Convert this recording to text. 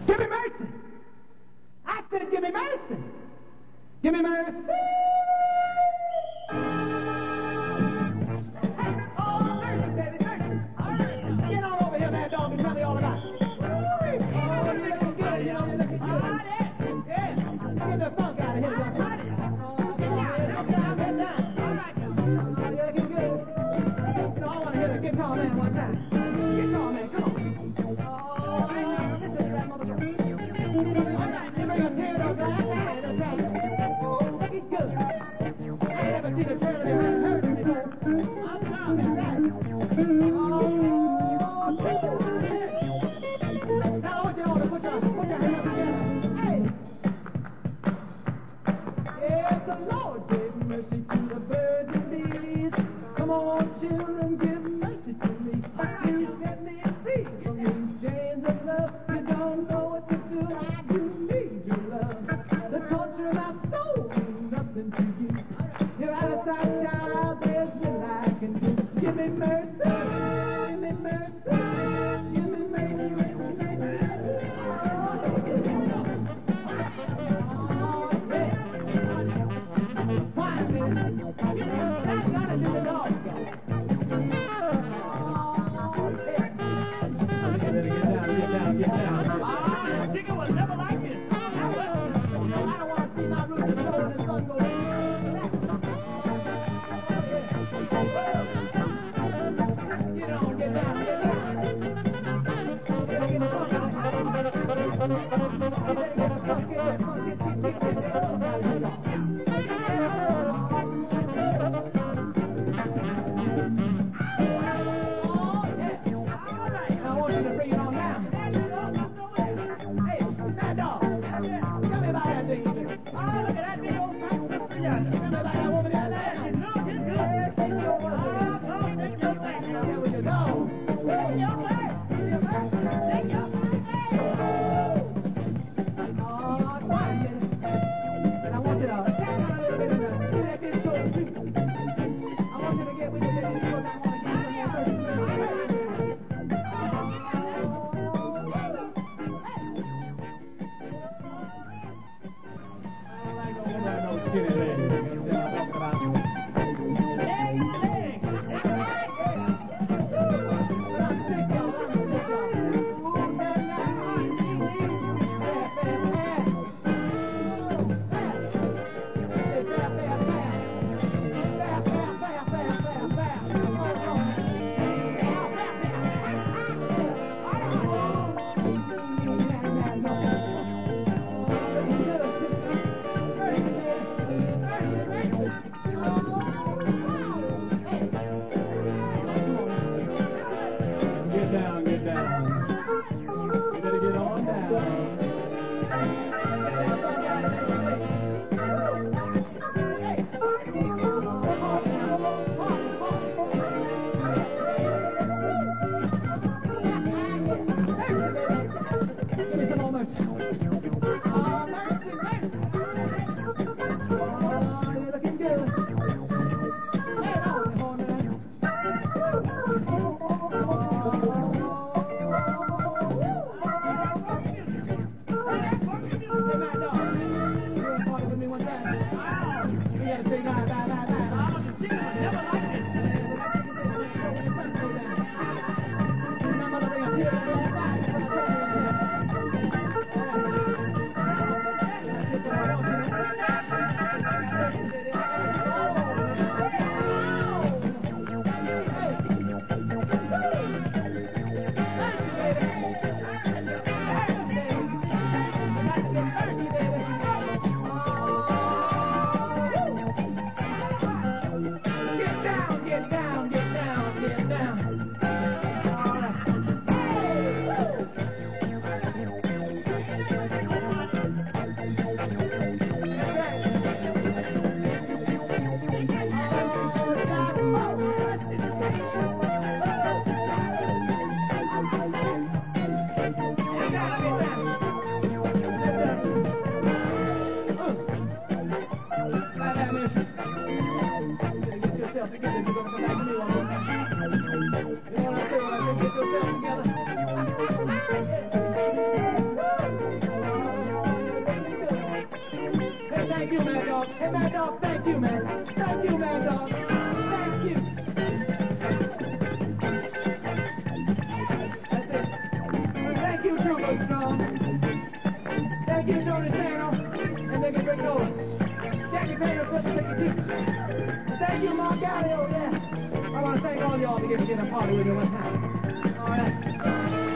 Give me mercy. I said, give me mercy. Give me mercy. Oh, mercy, baby, mercy. All right. Get on over here, mad dog, and tell me all about it. Oh, you're looking good. You're looking good. Yeah. Get the funk out of here. Get down. All right. You're looking good. You know, I want to hear the guitar man one time. Guitar man, come on. Oh, listen to that motherfucker. All right, you bring a teardrop glass. That's right. He's good. I ain't never seen a trail of him and heard him before. I'm down, that's right. Oh, now I want you all to put your hand up together. Hey. Yes, the Lord gave mercy to the birds and bees. Come on, children, give mercy to me. You set me free from these chains of love. You don't know what to do. I do need your love. The torture of my soul means nothing to you. You're out of sight, child. There's little I can do. Give me mercy. Give me mercy. Give me mercy. Why, man? I gotta do the dog. Get down. Chicken was never like this. I don't want to see my roots and know the sun go Get on, get down, get down. Get the fuck out. Get the I want you to bring it on down. Hey, that dog. Tell me about that thing you do. Oh, look at that big old fat sister yonder. Tell me about that woman down there. No, just good. Yeah, take your word. Oh, take your thing. Yeah, with your dog. Take your thing. Take your thing. Oh, it's fine, and I want you to tap out a little bit in the do that this towards people. I want you to get with the little people that want to get some of your person. Skinny leg. You know what I'm talking about? Get down. You better get on down. Give me some more mercy. Oh, mercy, mercy. Oh, you're looking good. Lay it on me, man. Dog. Hey, Mad Dog, thank you, man. Thank you, Mad Dog. Thank you. That's it. Thank you, Trooper Strong. Thank you, Tony Sano. And thank you, Rick Nolan. Jackie Payne, Flip, and thank you, Mark Gallio, yeah. I want to thank all y'all for getting a party with me one time. All right.